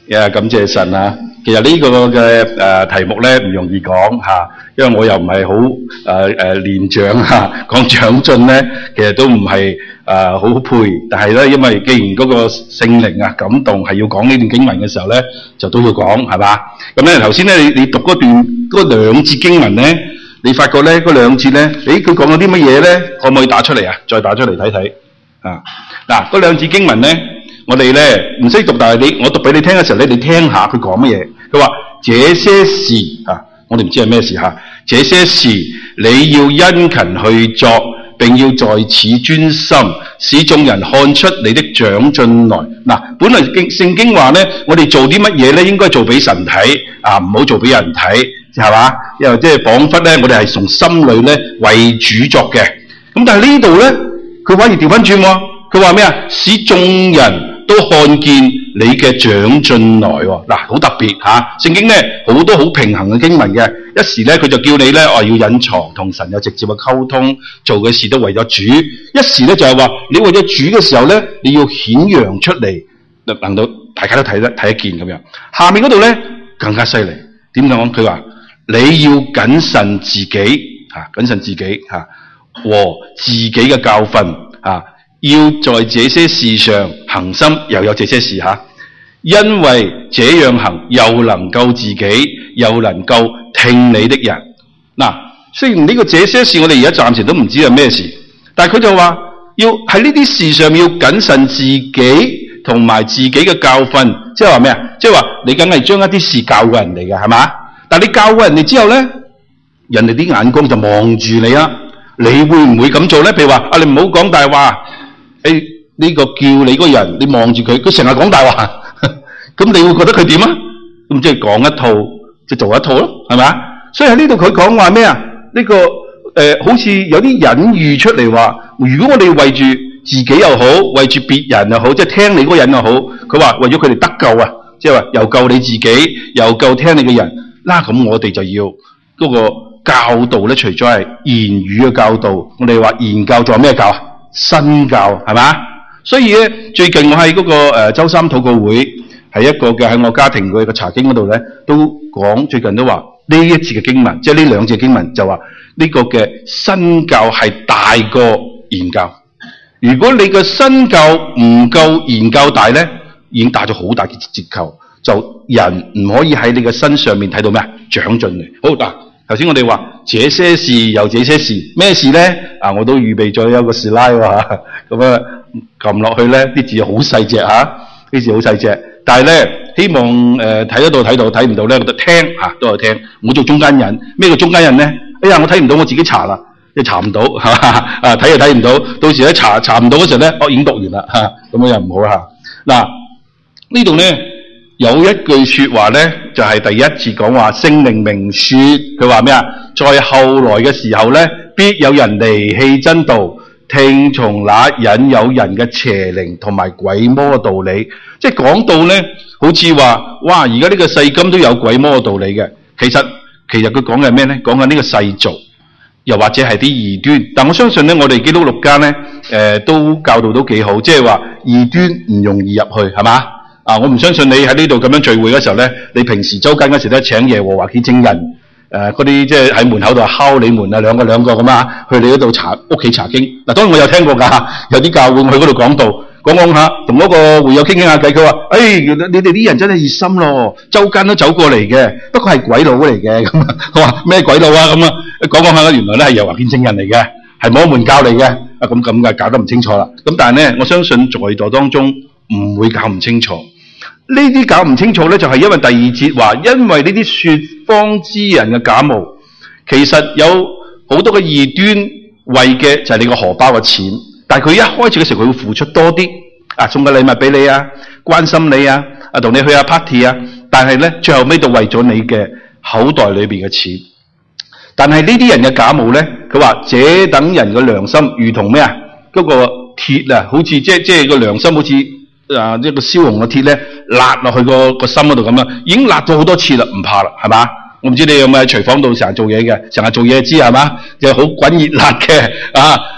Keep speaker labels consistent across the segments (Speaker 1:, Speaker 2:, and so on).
Speaker 1: 感謝神啊！其實呢個嘅題目咧唔容易講嚇，因為我又唔係好年長嚇，講長進咧其實都唔係好配。但係咧，因為既然嗰個聖靈啊感動係要講呢段經文嘅時候咧，就都要講係嘛？咁咧頭先咧你讀嗰段嗰兩節經文咧，你發覺咧嗰兩節咧，佢講咗啲乜嘢咧？可唔可以打出嚟啊？再打出嚟睇睇啊！嗱，嗰兩節經文咧。我哋咧唔識讀，但係我讀俾你聽嘅時候咧，你聽下佢講乜嘢。佢話這些事啊，我哋唔知係咩事嚇。這些事你要殷勤去作，並要在此專心，使眾人看出你的長進來。嗱，本來聖經話咧，我哋做啲乜嘢咧，應該做俾神睇啊，唔好做俾人睇，係嘛？因為即係彷彿咧，我哋係從心裏咧為主作嘅。咁但係呢度咧，佢反而調翻轉喎。佢話咩啊？使眾人都看見你嘅長進來喎，嗱，好特別嚇。聖經咧好多好平衡嘅經文嘅，一時咧佢就叫你咧要隱藏同神有直接嘅溝通，做嘅事都為咗主；一時咧就係話你為咗主嘅時候咧，你要顯揚出嚟，能到大家都睇得見咁樣。下面嗰度咧更加犀利，點講？佢話你要謹慎自己嚇，謹慎自己嚇和自己嘅教訓嚇。要在這些事上恒心，又有這些事嚇，因為這樣行又能夠自己，又能夠聽你的人。嗱，雖然呢個這些事我哋而家暫時都唔知係咩事，但係佢就話要喺呢啲事上面要謹慎自己同埋自己嘅教訓，即係話咩啊？即係話你梗係將一啲事教過人哋嘅係嘛？但係你教過人哋之後咧，人哋啲眼光就望住你啦，你會唔會咁做咧？譬如話你唔好講大話。呢個叫你嗰人，你望住佢，佢成日講大話，咁你會覺得佢點啊？咁即係講一套，就做一套咯，係咪？所以喺呢度佢講話咩啊？呢個好似有啲隱喻出嚟話，如果我哋為住自己又好，為住別人又好，即係聽你嗰人又好，佢話為咗佢哋得救啊，即係話又救你自己，又救聽你嘅人，咁我哋就要嗰個教導咧，除咗係言語嘅教導，我哋話言教仲有咩教啊？身教係嘛？所以咧，最近我喺嗰個周三禱告會，係一個嘅喺我家庭嘅查經嗰度咧，都講最近都話呢一節嘅經文，即係呢兩節經文就話呢個嘅身教係大過言教。如果你嘅身教唔夠言教大咧，已經打咗好大嘅折扣，就人唔可以喺你嘅身上面睇到咩啊？長進嚟。好嗱。頭先我哋話這些事又這些事，咩事咧？我都預備咗有個 slide 喎，咁啊撳落去咧，啲字好細隻嚇，啲字好細隻。但係咧，希望睇得到睇到，睇唔到咧，我就聽嚇都有聽。我做中間人，咩叫中間人咧？哎呀，我睇唔到，我自己查啦，你查唔到係嘛？睇又睇唔到，到時咧查唔到嗰時咧，已經讀完啦嚇，咁樣又唔好嚇。嗱，呢度咧。有一句說話咧，就係第一次講話聖靈明說，佢話咩啊？在後來嘅時候咧，必有人離棄真道，聽從那引誘人嘅邪靈同埋鬼魔道理。即係講到咧，好似話哇，而家呢個世今都有鬼魔道理嘅。其實佢講嘅係咩咧？講緊呢個世俗，又或者係啲異端。但我相信咧，我哋基督六家咧，都教導都幾好，即係話異端唔容易入去，係嘛？我唔相信你喺呢度咁樣聚會嘅時候咧，你平時周間嗰時咧請耶和華見證人，嗰啲即係喺門口度敲你門啊，兩個咁啊，去你嗰度屋企查經。嗱，當然我有聽過㗎，有啲教會我去嗰度講道，講下，同嗰個會友傾下偈，佢話：你哋啲人真係熱心咯，周間都走過嚟嘅，不過係鬼佬嚟嘅咁啊。佢話咩鬼佬啊咁啊？講下原來咧係耶和華見證人嚟嘅，係摩門教嚟嘅。咁嘅搞得唔清楚啦。咁但係咧，我相信在座當中唔會搞唔清楚。呢啲搞唔清楚咧，就係因為第二節話，因為呢啲說謊之人嘅假冒，其實有好多嘅異端為嘅就係你個荷包嘅錢，但係佢一開始嘅時候佢會付出多啲，送個禮物俾你啊，關心你啊，同你去下 party 啊，但係咧最後尾就為咗你嘅口袋裏邊嘅錢。但係呢啲人嘅假冒咧，佢話這等人嘅良心如同咩啊？嗰個鐵啊，好似即係個良心好似。一個燒紅嘅鐵咧，辣落去個心嗰度咁樣，已經辣咗好多次啦，唔怕啦，係嘛？我唔知你有冇喺廚房度成日做嘢嘅，成日做嘢知係嘛？又好滾熱辣嘅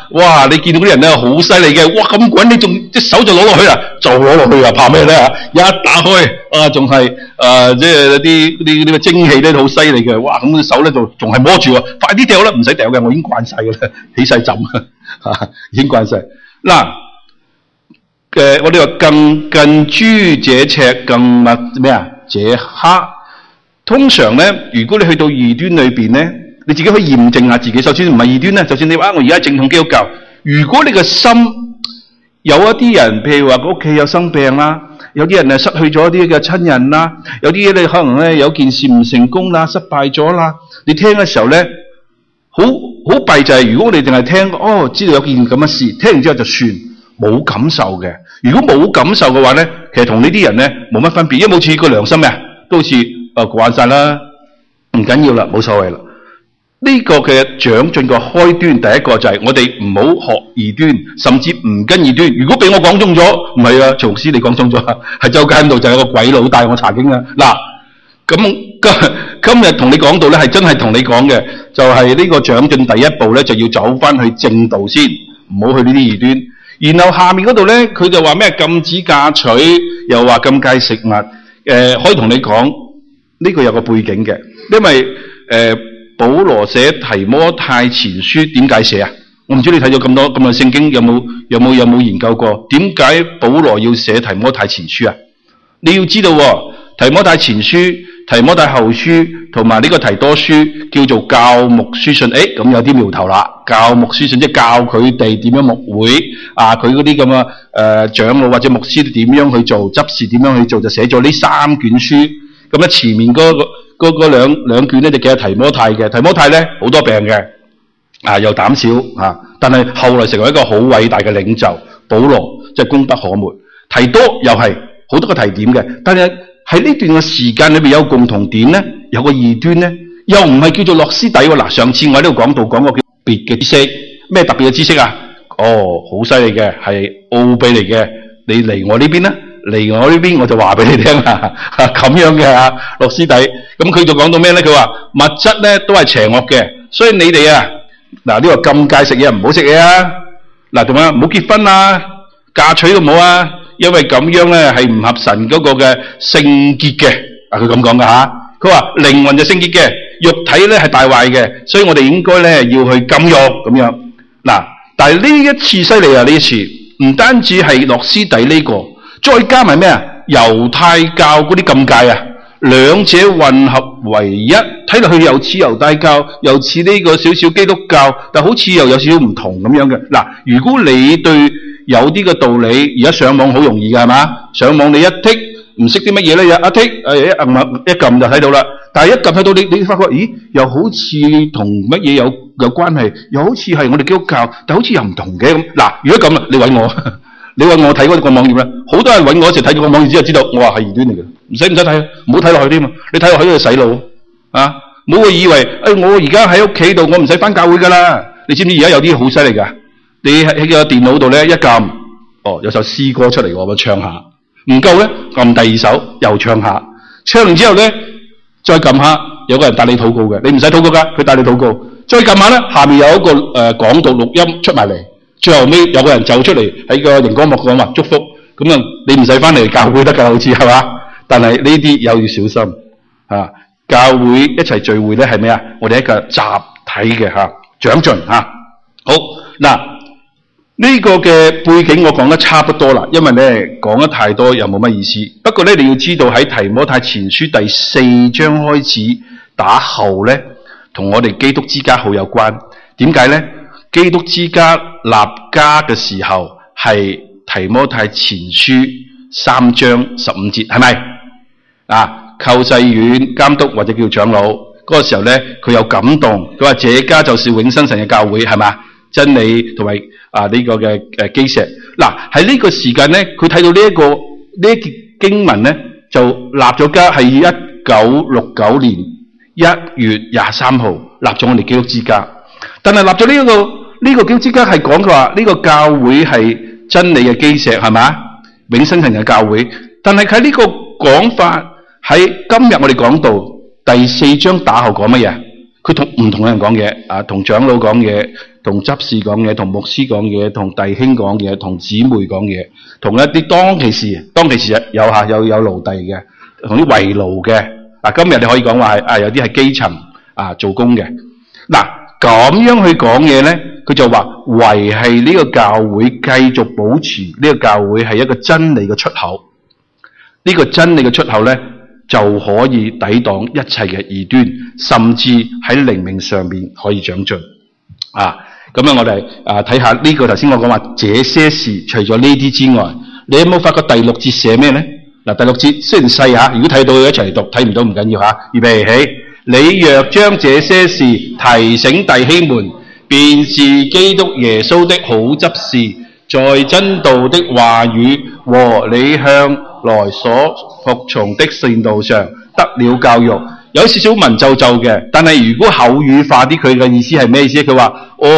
Speaker 1: 哇！你見到啲人咧好犀利嘅，哇咁滾你仲隻手就攞落去啦，就攞落去啊！怕咩咧？一打開啊，仲係即係啲蒸氣咧好犀利嘅，哇！咁隻手咧就仲係摸住喎，快啲掉啦，唔使掉嘅，我已經慣晒嘅啦，起晒浸已經慣晒。嗱我哋話更近朱者赤，更密咩啊？者黑。通常咧，如果你去到異端裏邊咧，你自己可以驗證下自己。就算唔係異端咧，就算你話我而家正統基督教，如果你個心有一啲人，譬如話屋企有生病啦，有啲人失去咗啲嘅親人啦，有啲你可能咧有件事唔成功啦，失敗咗啦，你聽嘅時候咧，好弊就係如果我哋淨係聽知道有件咁嘅事，聽完之後就算冇感受嘅。如果冇感受嘅話咧，其實同呢啲人咧冇乜分別，因為好似個良心嘅，都好似慣晒啦，唔緊要啦，冇所謂啦。呢個嘅長進個開端，第一個就係我哋唔好學異端，甚至唔跟異端。如果俾我講中咗，唔係啊，曹師你講中咗，係周街度就有個鬼佬帶我查經啊。嗱，咁今日同你講到咧，係真係同你講嘅，就係呢個長進第一步咧，就要走翻去正道先，唔好去呢啲異端。然後下面嗰度咧，佢就話咩禁止嫁娶，又話禁戒食物。可以同你講呢個有個背景嘅，因為保羅寫提摩太前書點解寫啊？我唔知你睇咗咁多聖經有冇研究過？點解保羅要寫提摩太前書啊？你要知道提摩太前書、提摩太後書同埋呢個提多書叫做教牧書信。咁有啲苗頭啦。教牧書信即係教佢哋點樣牧會啊，佢嗰啲咁嘅長老或者牧師點樣去做，執事點樣去做，就寫咗呢3卷書。咁咧前面嗰兩卷咧就叫提摩太嘅。提摩太咧好多病嘅，又膽小但係後來成為一個好偉大嘅領袖。保羅即係功不可沒。提多又係好多個提點嘅，但係喺呢段嘅時間裏邊有共同點咧，有個異端咧，又唔係叫做諾斯底喎。嗱，上次我喺呢度講到講過叫別嘅知識，咩特別嘅知識啊？好犀利嘅，係奧秘嚟嘅。你嚟我呢邊啦，嚟我呢邊我就話俾你聽啦，咁樣嘅諾斯底。咁佢就講到咩咧？佢話物質咧都係邪惡嘅，所以你哋呢個禁戒食嘢唔好食嘢啊。嗱，同埋唔好結婚啊，嫁娶都唔好啊，因為咁樣咧係唔合神嗰個嘅聖潔嘅。佢咁講噶吓。佢話靈魂就聖潔嘅，肉體咧係敗壞嘅，所以我哋應該咧要去禁欲咁樣。嗱，但係呢一次犀利啊！呢一次唔單止係諾斯底呢個，再加埋咩啊？猶太教嗰啲禁戒啊，兩者混合為一，睇落去又似猶太教，又似呢個少少基督教，但好似又有少少唔同咁樣嘅。嗱，如果你對有啲嘅道理，而家上網好容易㗎係嘛？上網你一剔唔識啲乜嘢咧，一剔一撳就睇到啦。但係一撳睇到你發覺，咦，又好似同乜嘢有關係，又好似係我哋基督教，但好似又唔同嘅咁。嗱，如果咁啦，你揾我，你揾我睇嗰個網頁啦。好多人揾我嗰時睇咗個網頁之後，知道我話係異端嚟嘅，唔使睇，唔好睇落去添嘛。你睇落去就洗腦啊！唔好會以為我而家喺屋企度，我唔使返教會㗎啦。你知唔知而家有啲好犀利㗎？你喺個電腦度咧一撳，有首詩歌出嚟喎，我唱下。唔夠咧，撳第二首又唱下。唱完之後咧，再撳下，有個人帶你禱告嘅，你唔使禱告㗎，佢帶你禱告。再撳下咧，下面有一個講道錄音出埋嚟。最後尾有個人走出嚟喺個熒光幕講話祝福。咁啊，你唔使返嚟教會得㗎，好似係嘛？但係呢啲又要小心啊！教會一齊聚會咧係咩啊？我哋一個集體嘅長進好嗱。呢個嘅背景我講得差不多啦，因為咧講得太多又冇乜意思。不過咧你要知道喺提摩太前書第4章開始打後咧，同我哋基督之家好有關。點解咧？基督之家立家嘅時候係提摩太前書3章15節，係咪？寇世院監督或者叫長老嗰個時候咧，佢有感動，佢話這家就是永生神嘅教會，係嘛？真理同埋呢個嘅基石。嗱，喺呢個時間咧，佢睇到呢一節經文咧，就立咗家，係1969年1月23號立咗我哋基督之家。但係立咗呢個基督之家係講佢話呢個教會係真理嘅基石，係嘛？永生神嘅教會。但係喺呢個講法喺今日我哋講到第4章打後講乜嘢？ 佢同唔同人講嘢同長老講嘢，同執事講嘢，同牧師講嘢，同弟兄講嘢，同姊妹講嘢，同一啲當其時有奴隸嘅，同啲為奴嘅。今日你可以講話係有啲係基層做工嘅。嗱，咁樣去講嘢咧，佢就話維係呢個教會繼續保持呢個教會係一個真理嘅出口。呢個真理嘅出口咧，就可以抵擋一切嘅異端，甚至喺靈命上面可以長進。咁樣我哋睇下呢個頭先我講話這些事，除咗呢啲之外，你有冇發覺第6節寫咩咧？第6節雖然細如果睇到一齊嚟讀，睇唔到唔緊要預備起。你若將這些事提醒弟兄們，便是基督耶穌的好執事，在真道的話語和你向來所服從的善道上得了教育。有少少文縐縐嘅，但係如果口語化啲，佢嘅意思係咩意思？佢話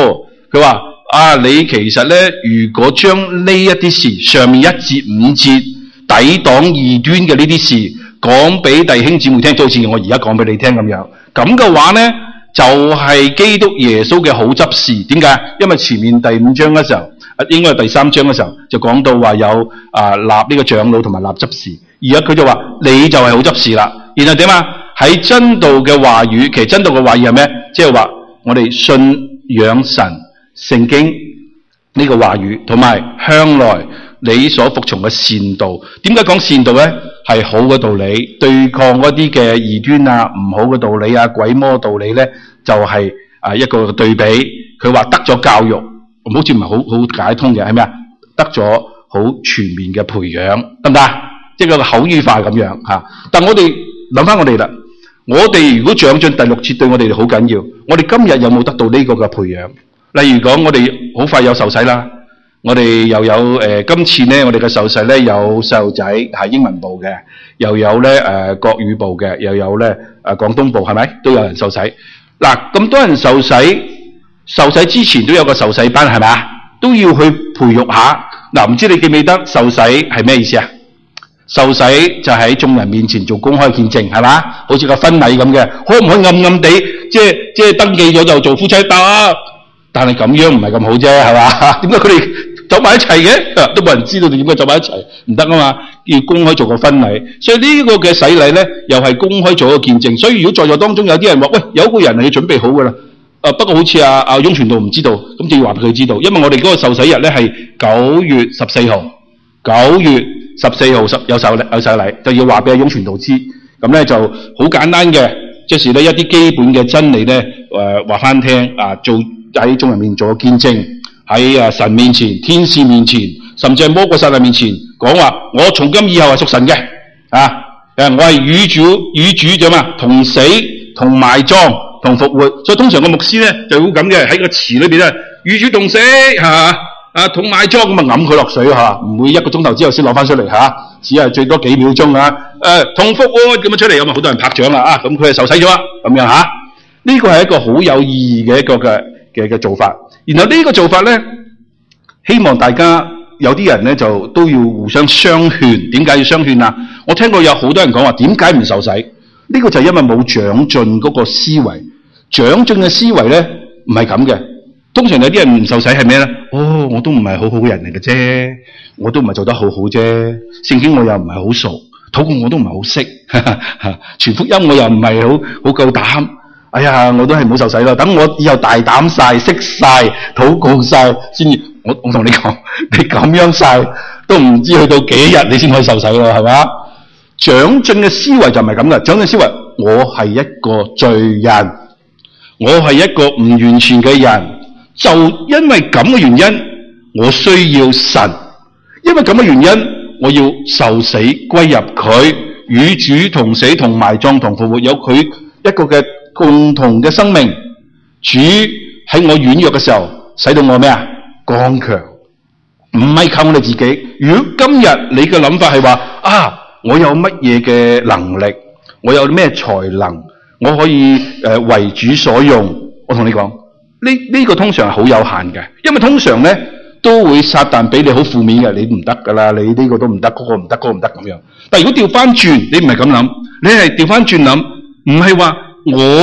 Speaker 1: 你其實咧，如果將呢一啲事上面1至5節抵擋異端嘅呢啲事講俾弟兄姊妹聽，就好似我而家講俾你聽咁樣，咁嘅話咧就係基督耶穌嘅好執事。點解？因為前面第5章嘅時候，應該係第3章嘅時候就講到話有立呢個長老同埋立執事，而家佢就話你就係好執事啦。然後點喺真道嘅話語，其實真道嘅話語係咩？即係話我哋信仰神聖經呢個話語，同埋向來你所服從嘅善道。點解講善道咧？係好嘅道理，對抗嗰啲嘅異端唔好嘅道理鬼魔道理咧，就係一個對比。佢話得咗教育，好似唔係好解通嘅，係咩啊？得咗好全面嘅培養，得唔得？即係個口語化咁樣但我哋諗翻我哋啦，我哋如果長進，第6節對我哋好緊要。我哋今日有冇得到呢個嘅培養？例如講，我哋好快有受洗啦，我哋又有今次咧，我哋嘅受洗咧有細路仔係英文部嘅，又有咧國語部嘅，又有咧廣東部，係咪都有人受洗？嗱，咁多人受洗之前都有個受洗班，係咪啊？都要去培育下。嗱，唔知你記唔記得受洗係咩意思啊？受洗就喺眾人面前做公開見證，係嘛？好似個婚禮咁嘅，可唔可以暗暗地即係登記咗就做夫妻得？但係咁樣唔係咁好啫，係嘛？點解佢哋走埋一齊嘅？都冇人知道你點解走埋一齊，唔得啊嘛！要公開做個婚禮，所以呢個嘅洗禮咧，又係公開做一個見證。所以如果在座當中有啲人話，喂，有一個人係要準備好噶啦，不過好似阿翁傳道唔知道，咁就要話俾佢知道，因為我哋嗰個受洗日咧係9月14號，9月14號有洗禮，就要話俾阿翁傳道知。咁咧就好簡單嘅，即是咧一啲基本嘅真理咧，話翻聽做喺眾人面前做個見證，喺神面前、天使面前，甚至係魔鬼撒旦面前講話，我從今以後係屬神嘅，我係與主啫嘛，同死、同埋葬、同復活。所以通常個牧師咧就會咁嘅，喺個池裏邊咧與主同死同埋葬，咁揞佢落水唔會1個鐘頭之後先攞翻出嚟只係最多幾秒鐘同復活咁樣出嚟，咁好多人拍掌啦咁佢係受洗咗咁樣呢個係一個好有意義嘅一個嘅做法。然後呢個做法咧，希望大家有啲人咧就都要互相相勸。點解要相勸啊？我聽過有好多人講話，點解唔受洗？呢個就係因為冇長進嗰個思維。長進嘅思維咧唔係咁嘅。通常有啲人唔受洗係咩咧？我都唔係好人嚟嘅啫，我都唔係做得好好啫。聖經我又唔係好熟，禱告我都唔係好識，傳福音我又唔係好夠膽。哎呀，我都係唔好受洗咯。等我以後大膽晒、識晒、禱告晒先至。我同你講，你咁樣晒都唔知去到幾日你先可以受洗咯，係嘛？長進嘅思維就唔係咁嘅。長進思維，我係一個罪人，我係一個唔完全嘅人。就因為咁嘅原因，我需要神。因為咁嘅原因，我要受死歸入佢，與主同死、同埋葬、同復活，有佢一個嘅共同嘅生命。主喺我軟弱嘅時候，使到我咩啊？剛強，唔係靠我哋自己。如果今日你嘅諗法係話我有乜嘢嘅能力，我有咩才能，我可以為主所用，我同你講。呢個通常係好有限嘅，因為通常咧都會撒旦俾你好負面嘅，你唔得噶啦，你呢個都唔得，嗰個唔得，嗰個唔得咁樣。但係如果調翻轉，你唔係咁諗，你係調翻轉諗，唔係話我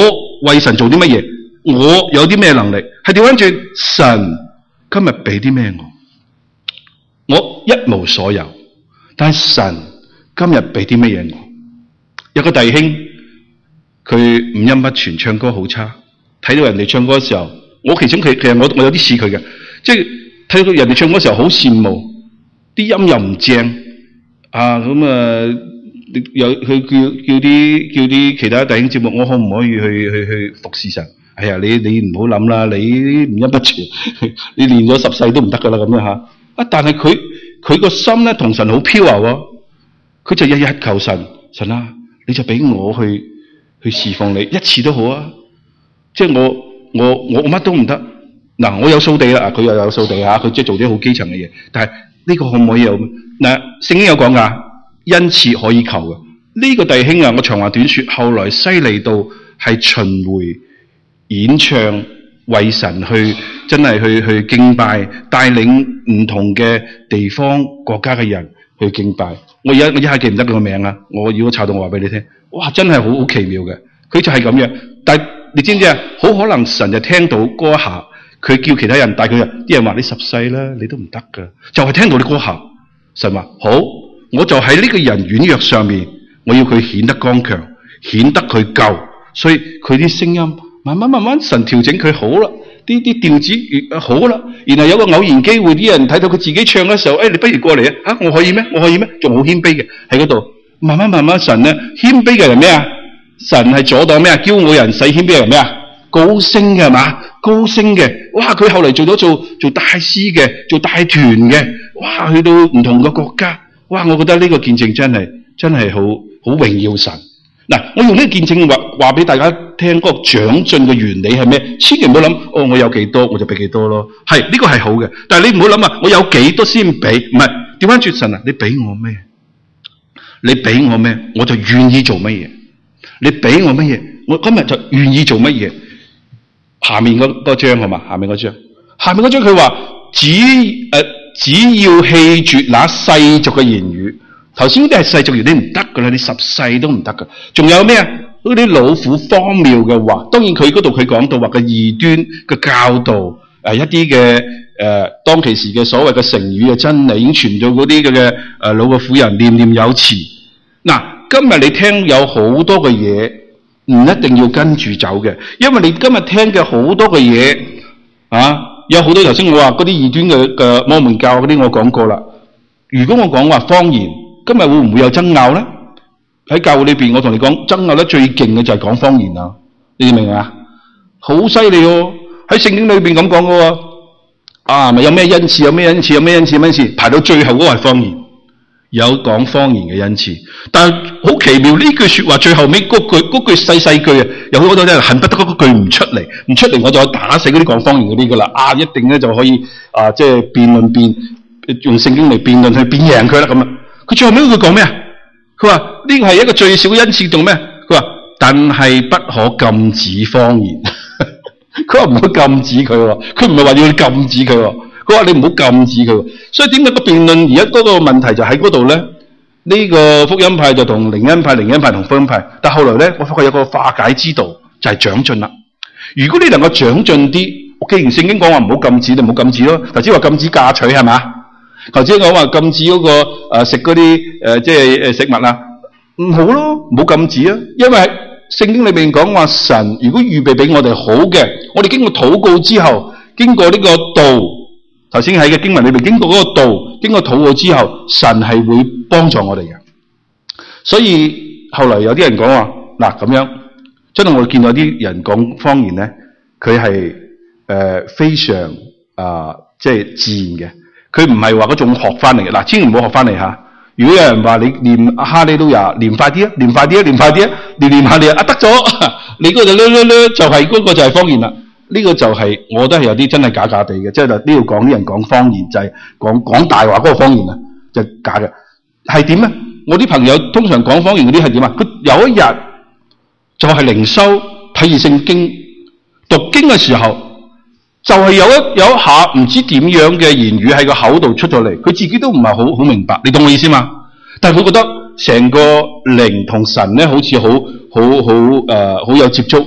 Speaker 1: 為神做啲乜嘢，我有啲咩能力，係調翻轉神今日俾啲咩我一無所有，但係神今日俾啲乜嘢我？有個弟兄佢五音不全，唱歌好差，睇到人哋唱歌嘅時候，其實我有啲似佢嘅，即係睇到人哋唱歌嘅時候好羨慕，啲音又唔正啊，咁啊有去叫啲其他弟兄節目，我可唔可以去服侍神？哎呀，你唔好諗啦，你五音不全，你練咗10世都唔得噶啦咁樣吓。但係佢個心咧同神好飄啊，佢就日日求神啊，你就俾我去侍奉你一次都好啊。即係我乜都唔得。嗱，我有掃地啦，佢又有掃地吓，佢即係做啲好基層嘅嘢。但係呢個可唔可以有？嗱，聖經有講噶，恩賜可以求嘅。呢個弟兄啊，我長話短說，後來犀利到係巡迴演唱，為神真係去敬拜，帶領唔同嘅地方國家嘅人去敬拜。我一下記唔得佢個名啊！我如果查到我話俾你聽，哇，真係好奇妙嘅。佢就係咁樣，但係你知唔知啊？好可能神就聽到嗰下，佢叫其他人帶佢入，啲人話你10世啦，你都唔得噶，就係聽到你嗰下，神話好，我就喺呢個人軟弱上面，我要佢顯得剛強，顯得佢夠，所以佢啲聲音慢慢神調整佢好啦，啲調子越好啦，然後有個偶然機會，啲人睇到佢自己唱嘅時候，你不如過嚟啊！我可以咩？仲好謙卑嘅喺嗰度，慢慢神咧謙卑嘅人咩啊？神係阻擋咩啊？驕傲人使謙卑嘅人咩啊？高升嘅係嘛？高升嘅，哇！佢後嚟做大師嘅，做大團嘅，哇！去到唔同嘅國家，哇！我覺得呢個見證真係好榮耀神。嗱，我用呢個見證話俾大家聽，嗰個長進嘅原理係咩？千祈唔好諗，我有幾多我就俾幾多咯。係呢個係好嘅，但係你唔好諗啊，我有幾多先俾？唔係，調翻轉，神啊，你俾我咩？你俾我咩？我就願意做乜嘢？你俾我乜嘢？我今日就願意做乜嘢？下面嗰張好嘛？下面嗰張佢話只要棄絕那世俗嘅言語。頭先嗰啲係世俗言語，你唔得噶啦，你10世都唔得噶。仲有咩啊？嗰啲老虎荒謬嘅話，當然佢嗰度佢講到話嘅異端嘅教導，一啲嘅當其時嘅所謂嘅成語嘅真理，已經傳到嗰啲嘅老嘅婦人念念有詞。嗱，今日你聽有好多嘅嘢，唔一定要跟住走嘅，因為你今日聽嘅好多嘅嘢啊，有好多頭先我話嗰啲異端嘅摩門教嗰啲，我講過啦。如果我講話方言，今日會唔會有爭拗咧？喺教會裏邊，我同你講，爭拗得最勁嘅就係講方言啊！你明唔明啊？好犀利喎！喺聖經裏邊咁講嘅喎，啊咪有咩恩賜？有咩恩賜？排到最後嗰個係方言，有講方言嘅恩賜。但係好奇妙，呢句說話最後尾嗰句細句啊，有好多人恨不得嗰句唔出嚟，我就打死嗰啲講方言嗰啲噶啦！啊，一定咧就可以即係辯論用聖經嚟辯論去辯贏佢啦咁啊！佢最後尾佢講咩啊？佢話呢個係一個最小嘅恩賜，做咩？佢話但係不可禁止方言。佢話唔好禁止佢喎，佢唔係話要你禁止佢喎，佢話你唔好禁止佢。所以點解個辯論而家嗰個問題就喺嗰度咧？呢個福音派就同靈恩派同福音派，但後來咧，我發覺有個化解之道，就係長進啦。如果你能夠長進啲，既然聖經講話唔好禁止，你唔好禁止咯。頭先話禁止嫁娶係嘛？頭先講話禁止嗰個食嗰啲即係食物啊，唔好咯，唔好禁止啊。因為聖經裏面講話神如果預備俾我哋好嘅，我哋經過禱告之後，經過呢個道，頭先喺嘅經文裏面經過嗰個道，經過禱告之後，神係會幫助我哋嘅。所以後來有啲人講話嗱咁樣，真係我見到啲人講方言咧，佢係非常即係自然嘅。佢唔係話嗰種學翻嚟嘅，嗱，千祈唔好學翻嚟吓。如果有人話你念哈利路亞，念快啲啊，念下你啊，得咗，你嗰度就係嗰個就係方言啦。呢個就係我覺得係有啲真係假地嘅，即係呢度講啲人講方言就係講大話嗰個方言啊，就係假嘅。係點咧？我啲朋友通常講方言嗰啲係點啊？佢有一日就係靈修睇住聖經讀經嘅時候。就係有一下唔知點樣嘅言語喺個口度出咗嚟，佢自己都唔係好明白，你懂我意思嘛？但係佢覺得成個靈同神咧，好似好有接觸，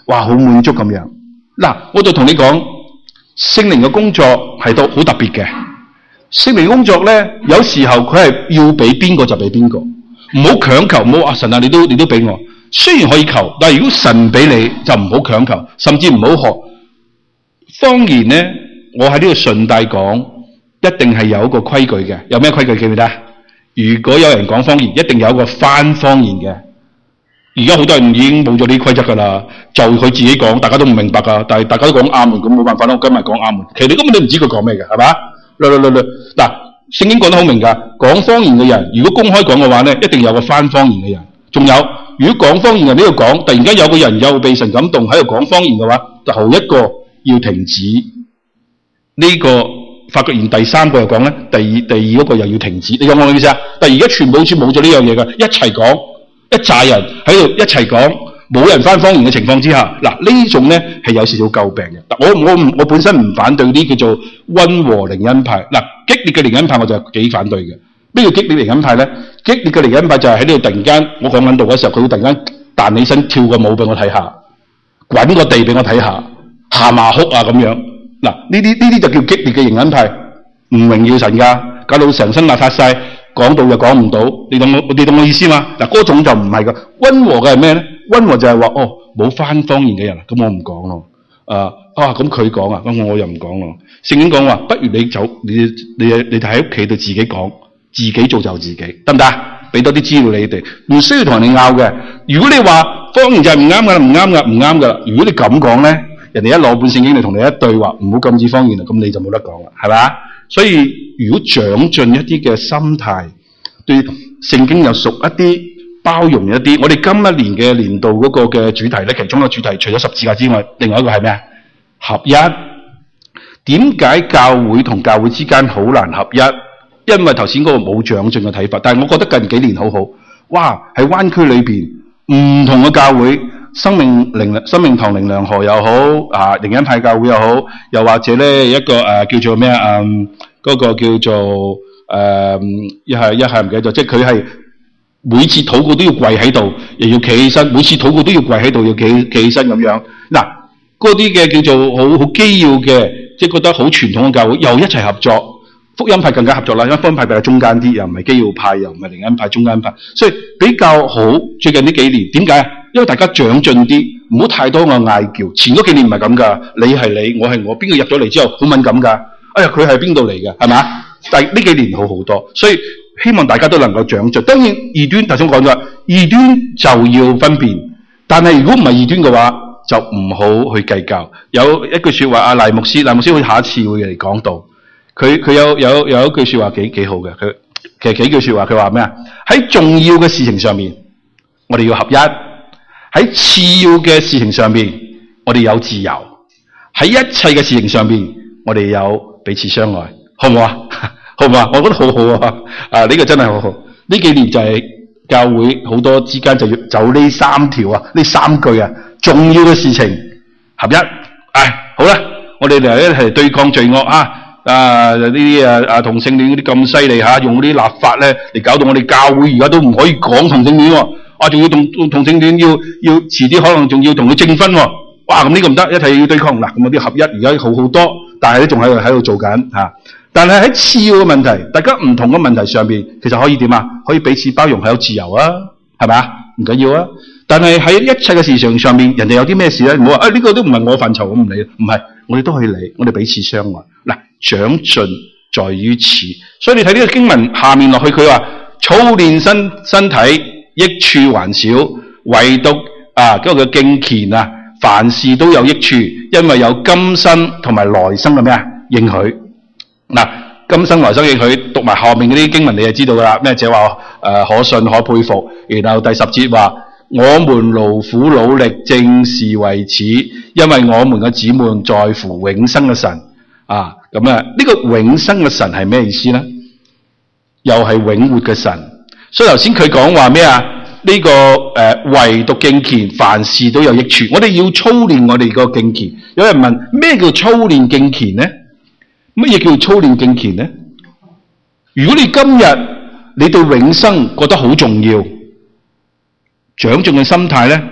Speaker 1: 哇，好滿足咁樣。嗱，我就同你講，聖靈嘅工作係都好特別嘅。聖靈工作咧，有時候佢係要俾邊個就俾邊個，唔好強求，唔好話神啊，你都俾我。雖然可以求，但係如果神俾你，就唔好強求，甚至唔好學方言咧。我喺呢度順帶講，一定係有一個規矩嘅。有咩規矩記唔記得？如果有人講方言，一定有一個翻方言嘅。而家好多人已經冇咗呢啲規則㗎啦，就佢自己講，大家都唔明白㗎。但係大家都講阿門，咁冇辦法啦。我今日講阿門，其實你根本都唔知佢講咩嘅，係嘛？嗱，聖經講得好明㗎。講方言嘅人，如果公開講嘅話咧，一定有個翻方言嘅人。仲有，如果講方言人呢度講，突然間有個人又被神感動喺度講方言嘅話，頭一個要停止。呢個法國言第三個又講咧，第二嗰個又要停止。你有冇意思啊？但係而家全部好似冇咗呢樣嘢㗎，一齊講，一紮人喺度一齊講，冇人翻方言嘅情況之下，嗱呢種咧係有少少詬病嘅。我本身唔反對啲叫做溫和靈恩派。嗱，激烈嘅靈恩派我就幾反對嘅。咩叫激烈靈恩派咧？激烈嘅靈恩派就係喺呢度突然間，我講緊道嘅時候，佢會突然間彈起身跳個舞俾我睇下，滾個地俾我睇下，喊啊哭啊咁樣。嗱，呢啲就叫激烈嘅靈恩派，唔榮耀神㗎，搞到成身邋遢晒，講道又講唔到。你懂我意思嘛？嗱，嗰種就唔係㗎。溫和嘅係咩咧？溫和就係話冇翻方言嘅人，咁我唔講咯。咁佢講啊，咁我又唔講咯。聖經講話，不如你走，你喺屋企度自己講，自己做就自己，得唔得？俾多啲資料你哋，唔需要同人哋拗嘅。如果你話方言就係唔啱㗎，唔啱㗎。如果你咁講咧，人哋一攞本聖經嚟同你一對話，唔好禁止方言啦，咁你就冇得講啦，係嘛？所以如果長進一啲嘅心態，對聖經又熟一啲，包容一啲。我哋今一年嘅年度嗰個嘅主題咧，其中一個主題除咗十字架之外，另外一個係咩啊？合一。點解教會同教會之間好難合一？因為頭先嗰個冇長進嘅睇法，但係我覺得近幾年好好。哇！喺灣區裏邊唔同嘅教會。生命堂靈糧河又好，靈恩派教會又好，又或者咧一個叫做咩嗰個叫做一係唔記得咗，即係佢係每次禱告都要跪喺度，又要企起身，每次禱告都要跪喺度，要企起身咁樣。嗱，嗰啲嘅叫做好基要嘅，即係覺得好傳統嘅教會，又一齊合作。福音派更加合作啦，因為福音派比較中間啲，又唔係基要派，又唔係靈恩派，中間派，所以比較好。最近呢幾年點解？因為大家長進啲，唔好太多個嗌叫。前嗰幾年唔係咁噶，你係你，我係我，邊個入咗嚟之後好敏感噶。哎呀，佢係邊度嚟嘅，係嘛？但係呢幾年好好多，所以希望大家都能夠長進。當然異端，頭先講咗，異端就要分辨。但係如果唔係異端嘅話，就唔好去計較。有一句說話，阿賴牧師會下一次會嚟講道。佢有一句說話幾好嘅。佢其實幾句說話，佢話咩啊？喺重要嘅事情上面，我哋要合一。喺次要嘅事情上面，我哋有自由；喺一切嘅事情上面，我哋有彼此相愛，好唔好啊？好唔好啊？我覺得好好啊！呢個真係好好。呢幾年就係教會好多之間就要走呢三條啊，呢三句啊，重要嘅事情合一。好啦，我哋嚟一齊對抗罪惡啊！呢啲同性戀嗰啲咁犀利嚇，用嗰啲立法咧嚟搞到我哋教會而家都唔可以講同性戀喎。仲要同性戀要遲啲可能仲要同佢證婚喎。哇！咁呢個唔得，一齊要對抗嗱。咁嗰啲合一而家好好多，但係咧仲喺度做緊嚇。但係喺次要嘅問題，大家唔同嘅問題上邊，其實可以點啊？可以彼此包容，係有自由啊，係咪啊？唔緊要啊。但係喺一切嘅事情上面，人哋有啲咩事咧，唔好話呢個都唔係我範疇，我唔理。唔係，我哋都可以理，我哋彼此相愛。嗱，長進在於此。所以你睇呢個經文下面落去，佢話操練身體益處還少，唯獨嗰個敬虔啊，凡事都有益處，因為有今生同埋來生嘅咩啊應許。嗱，今生來生應許，讀埋後面嗰啲經文你就知道噶啦。咩就話可信可佩服。然後第10節話，我們勞苦努力正是為此，因為我們嘅指望在乎永生嘅神。咁呢個永生嘅神係咩意思呢？又係永活嘅神。所以頭先佢講話咩啊？呢個唯獨敬虔，凡事都有益處。我哋要操練我哋個敬虔。有人問咩叫操練敬虔呢？乜嘢叫操練敬虔呢？如果你今日你對永生覺得好重要，長進嘅心態呢，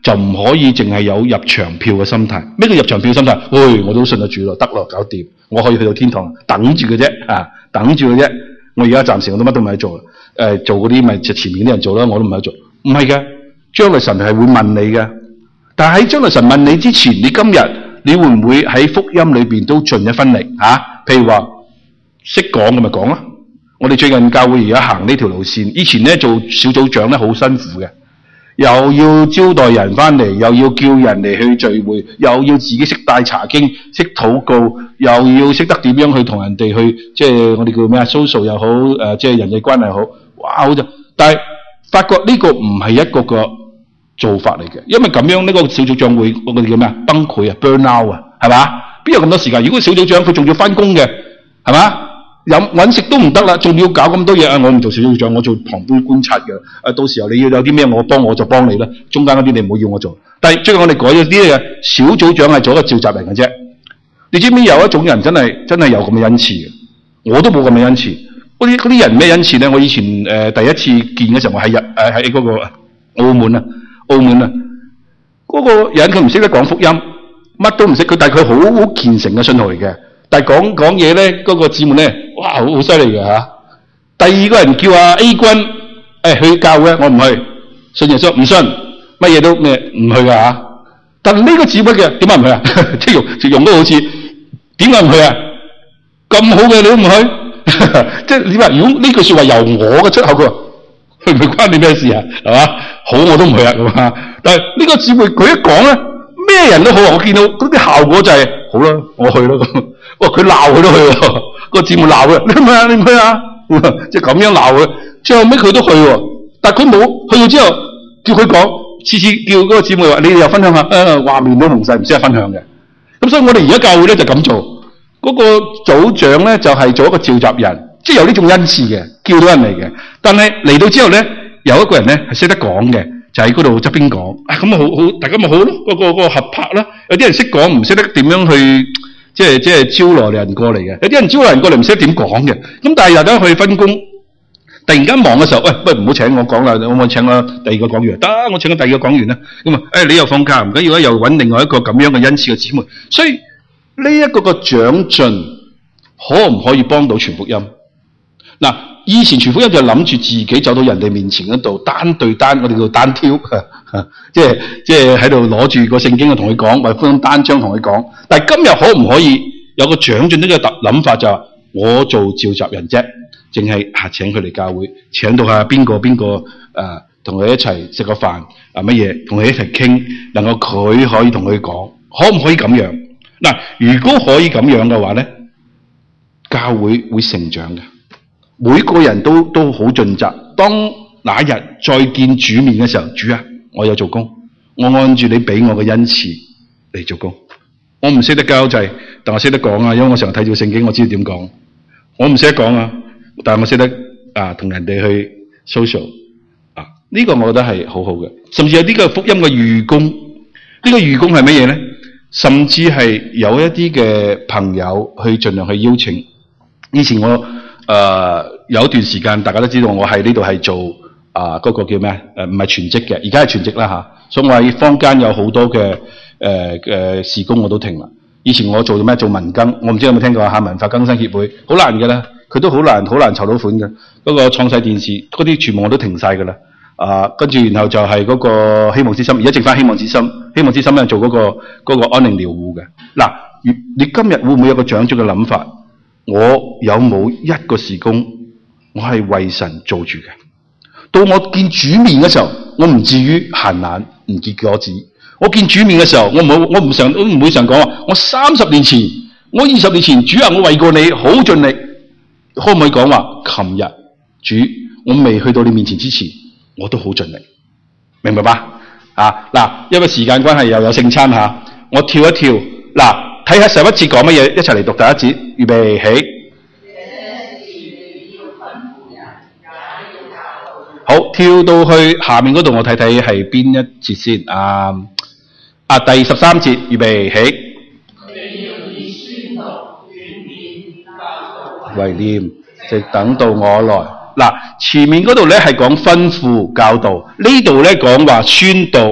Speaker 1: 就唔可以淨係有入場票嘅心態。咩叫入場票嘅心態？我都信得主咯，得咯，搞掂，我可以去到天堂，等住嘅啫，等住嘅啫。我而家暫時我都乜都唔係做，做嗰啲咪就前面啲人做啦，我都唔係做。唔係嘅，將來神係會問你嘅。但係喺將來神問你之前，你今日你會唔會喺福音裏邊都盡一分力譬如話識講咁咪講啦。我哋最近教會而家行呢條路線，以前咧做小組長咧好辛苦嘅，又要招待人翻嚟，又要叫人嚟去聚會，又要自己識帶查經、識禱告，又要識得點樣去同人哋去，即係我哋叫咩啊 social 又好，即係人際關係好，哇好就，但係發覺呢個唔係一個做法嚟嘅，因為咁樣呢個小組長會我哋叫咩啊崩潰啊 burn out 啊，係嘛？邊有咁多時間？如果小組長佢仲要翻工嘅，係嘛？搵食都唔得啦，仲要搞咁多嘢我唔做小組長，我做旁邊觀察嘅。到時候你要有啲咩我就幫你啦。中間嗰啲你唔好要我做。但係最近我哋改咗啲嘅小組長係做一個召集人嘅啫。你知唔知有一種人真係有咁嘅恩賜嘅？我都冇咁嘅恩賜。嗰啲人咩恩賜咧？我以前第一次見嘅時候，我喺嗰個澳門啊，嗰個人佢唔識得講福音，乜都唔識，但係佢好虔誠嘅信徒嚟嘅。但係講嘢咧，嗰個姊妹咧，哇，好犀利嘅嚇。第二個人叫阿 A 君，去教嘅，我唔去，信耶穌唔信，乜嘢都咩唔去㗎嚇。但係呢個姊妹嘅點解唔去啊？即係用都好似點解唔去啊？咁好嘅你都唔去，即係點啊？如果呢句説話由我嘅出口，佢話去唔去關你咩事啊？係嘛？好我都唔去啊咁啊。但係呢個姊妹佢一講咧，咩人都好，我見到嗰啲效果就係好啦，我去咯咁。哇！佢鬧佢都去喎，個姊妹鬧佢，你唔去啊？你唔去啊？即係咁樣鬧佢，最後尾佢都去喎。但係佢冇去到之後，叫佢講，次次叫嗰個姊妹話：你哋又分享下，話面都紅晒，唔識得分享嘅。咁所以我哋而家教會咧就咁做，嗰個組長咧就係做一個召集人，即係有呢種恩賜嘅，叫到人嚟嘅。但係嚟到之後咧，有一個人咧係識得講嘅，就喺嗰度側邊講。咁好，大家咪好咯，個合拍啦。有啲人識講，唔識得點樣去。即係招來人過嚟嘅，有啲人招來人過嚟唔識點講嘅，咁但係大家去分工，突然間忙嘅時候，喂，唔好請我講啦，我冇請我第二個講員，得我請個第二個講員啦，咁你又放假唔緊要啦，又揾另外一個咁樣嘅恩賜嘅姊妹，所以呢一個長進可唔可以幫到傳福音？嗱，以前傳福音就諗住自己走到人哋面前嗰度單對單，我哋叫單挑。即係喺度攞住個聖經去同佢講，或者分單張同佢講。但係今日可唔可以有個長進呢個諗法就係我做召集人啫，淨係請佢嚟教會，請到下邊個同佢一齊食個飯乜嘢，同佢一齊傾，能夠佢可以同佢講，可唔可以咁樣？嗱，如果可以咁樣嘅話咧，教會會成長嘅，每個人都好盡責。當那一日再見主面嘅時候，主啊！我有做工，我按住你俾我嘅恩賜嚟做工。我唔識得交際，但我識得講啊，因為我成日睇住聖經，我知道點講。我唔識得講啊，但係我識得同人哋去 social 呢個我覺得係好好嘅。甚至有啲嘅福音嘅預工，呢個預工係乜嘢咧？甚至係有一啲嘅朋友去盡量去邀請。以前我有一段時間，大家都知道我喺呢度係做。嗰個叫咩？唔係全職嘅，而家係全職啦吓。所以我喺坊間有好多嘅事工我都停啦。以前我做咩？做文更，我唔知有冇聽過下文化更新協會，好難嘅啦，佢都好難籌到款嘅。嗰個創世電視嗰啲全部我都停晒㗎啦。跟住然後就係嗰個希望之心，而家剩翻希望之心。希望之心咧做嗰個安寧療護嘅。嗱，你今日會唔會有個長進嘅諗法？我有冇一個事工，我係為神做住嘅？到我見主面嘅時候，我唔至於閒懶唔結果子。我見主面嘅時候，我唔會常講話。我30年前，我20年前，主啊，我為過你好盡力。可唔可以講話？琴日主，我未去到你面前之前，我都好盡力，明白吧？嗱，因為時間關係又有聖餐吓，我跳一跳。嗱，睇下11節講乜嘢，一齊嚟讀第一節，預備起。好，跳到去下面嗰度，我睇睇係邊一節先。第13節，預備起。為念，直等到我來。嗱，前面嗰度咧係講吩咐教導，呢度咧講話宣導，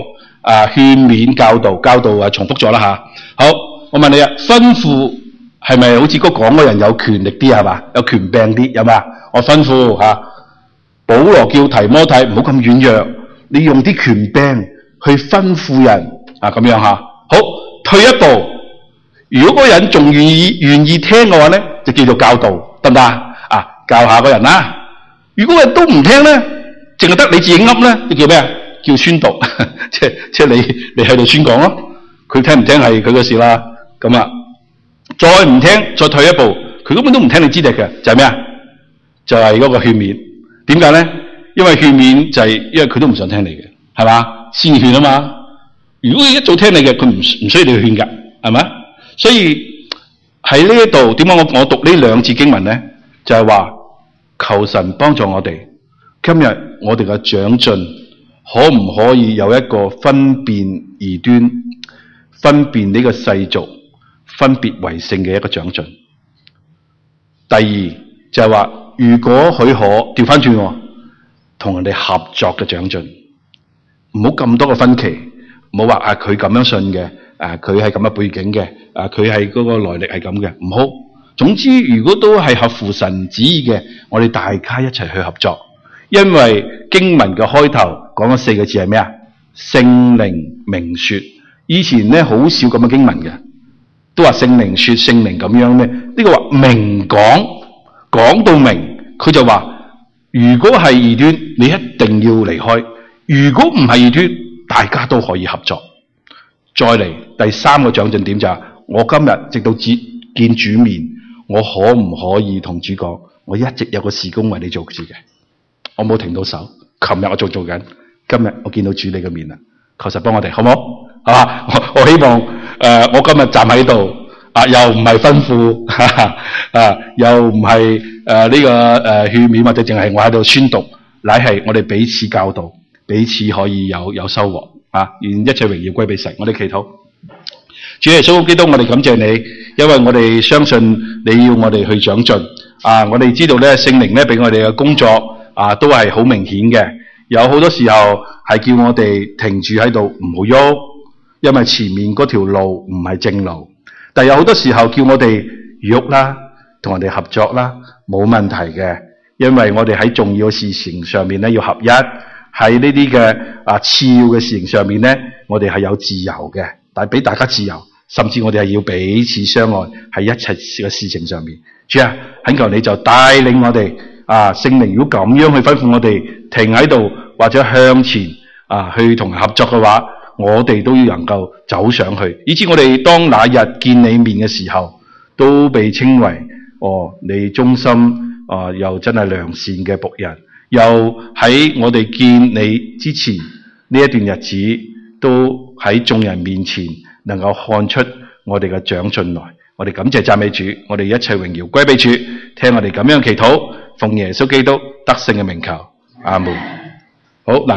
Speaker 1: 勸勉教導重複咗啦吓。好，我問你啊，吩咐係咪好似嗰講嘅人有權力啲係嘛？有權柄啲有嘛？我吩咐保羅叫提摩太唔好咁軟弱，你用啲權柄去吩咐人咁樣吓。好，退一步，如果嗰個人仲願意聽嘅話咧，就叫做教導，得唔得啊？教下個人啦。如果人都唔聽咧，淨係得你自己噏咧，就叫咩啊？叫宣讀，即係你喺度宣講咯。佢聽唔聽係佢嘅事啦。咁啊，再唔聽，再退一步，佢根本都唔聽你支笛嘅，就係咩啊？就係嗰個勸勉。點解咧？因為勸勉就係因為佢都唔想聽你嘅，係嘛？先勸啊嘛。如果佢一早聽你嘅，佢唔需要你去勸噶，係咪？所以喺呢一度，點解我讀呢兩節經文咧？就係話求神幫助我哋。今日我哋嘅長進，可唔可以有一個分辨異端、分辨呢個世俗、分別為聖嘅一個長進？第二就係話，如果許可調翻轉，同人哋合作嘅長進，唔好咁多嘅分歧，唔好話佢咁樣信嘅，佢係咁嘅背景嘅，佢係嗰個來歷係咁嘅，唔好。總之，如果都係合乎神旨意嘅，我哋大家一齊去合作。因為經文嘅開頭講咗4個字係咩啊？聖靈明說。以前咧好少咁嘅經文嘅，都話聖靈說、聖靈咁樣咩？呢個話明講到明，佢就話如果係異端，你一定要離開；如果唔係異端，大家都可以合作。再嚟第3個長進點就係，我今日直到見主面，我可唔可以同主講，我一直有個事工為你做住嘅？我冇停到手，琴日我仲做緊，今日我見到主你嘅面啦，求實幫我哋，好唔好？係嘛？我希望我今日站喺度，又唔係吩咐，又唔係呢個勸勉，或者淨係我喺度宣讀，乃係我哋彼此教導，彼此可以有收穫願一切榮耀歸俾神。我哋祈禱，主耶穌基督，我哋感謝你，因為我哋相信你要我哋去長進。我哋知道咧，聖靈咧俾我哋嘅工作都係好明顯嘅，有好多時候係叫我哋停住喺度唔好喐，因為前面嗰條路唔係正路。但有好多時候叫我哋喐啦，同人哋合作啦，冇問題嘅，因為我哋喺重要嘅事情上面咧要合一，喺呢啲嘅次要嘅事情上面咧，我哋係有自由嘅，但係俾大家自由，甚至我哋係要彼此相愛，喺一切嘅事情上面。主啊，懇求你就帶領我哋聖靈如果咁樣去吩咐我哋停喺度或者向前去同人合作嘅話，我哋都要能夠走上去，以至我哋當那日見你面嘅時候，都被稱為你忠心又真係良善嘅僕人。又喺我哋見你之前呢一段日子，都喺眾人面前能夠看出我哋嘅長進來。我哋感謝讚美主，我哋一切榮耀歸俾主。聽我哋咁樣祈禱，奉耶穌基督得勝嘅名求，阿門。好嗱。